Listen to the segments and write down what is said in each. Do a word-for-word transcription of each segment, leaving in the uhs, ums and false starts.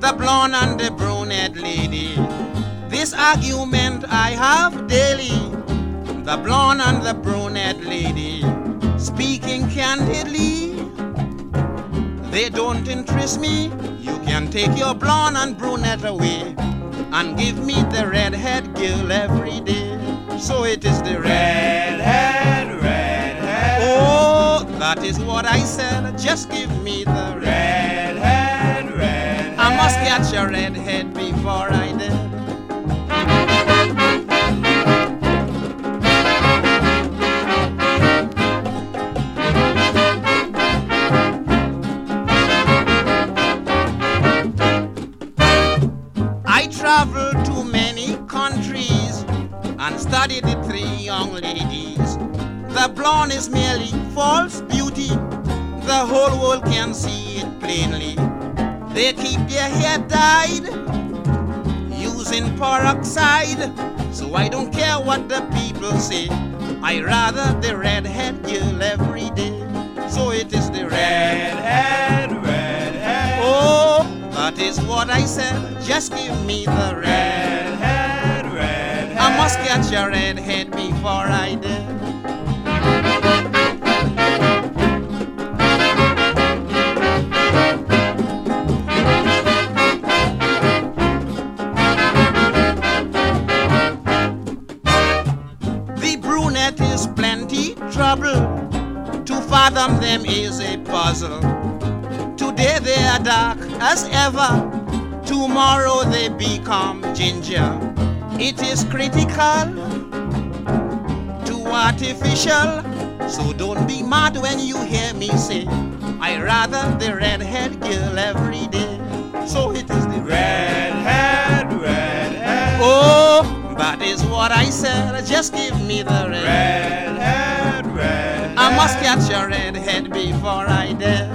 the blonde and the brunette lady. This argument I have daily. The blonde and the brunette lady, speaking candidly, they don't interest me. You can take your blonde and brunette away and give me the redhead girl every day. So it is the Redhead, redhead. Oh, that is what I said. Just give me the Redhead, redhead. I must catch a redhead before I did. I traveled to many countries and studied the three young ladies. The blonde is merely false beauty. The whole world can see it plainly. They keep their hair dyed using peroxide. So I don't care what the people say. I rather the redhead girl every day. So it is the Redhead, redhead. Oh, that is what I said. Just give me the red. Redhead, redhead. I must catch a redhead before I did. The brunette is plenty trouble. To fathom them is a puzzle. Today they are dark as ever. Tomorrow they become ginger. It is critical to artificial. So don't be mad when you hear me say I rather the redhead girl every day. So it is the Redhead, redhead. Oh, that is what I said. Just give me the red. Redhead, redhead. I must catch a redhead before I dare.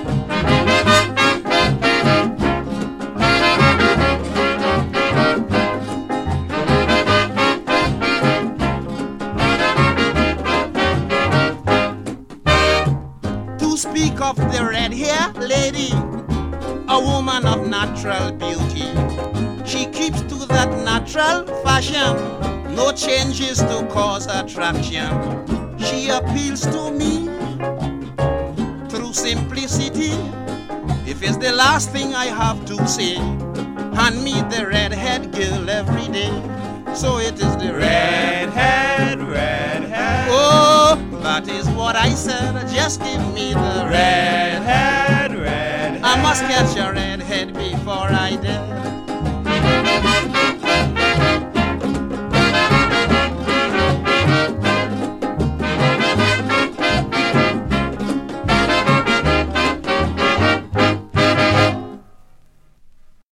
To speak of the red hair lady, a woman of natural beauty. She keeps to that natural fashion, no changes to cause attraction. She appeals to me through simplicity. If it's the last thing I have to say, hand me the redhead girl every day. So it is the Redhead, redhead. Oh, that is what I said. Just give me the Redhead, redhead. I must catch a redhead before I die.